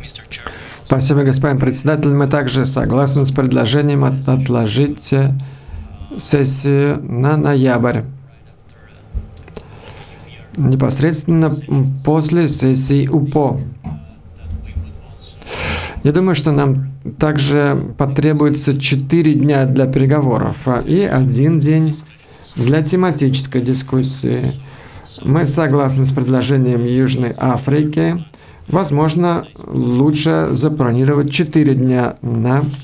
Спасибо, господин председатель. Мы также согласны с предложением отложить сессию на ноябрь, непосредственно после сессии УПО. Я думаю, что нам также потребуется 4 дня для переговоров и 1 день для тематической дискуссии. Мы согласны с предложением Южной Африки. Возможно, лучше запланировать 4 дня на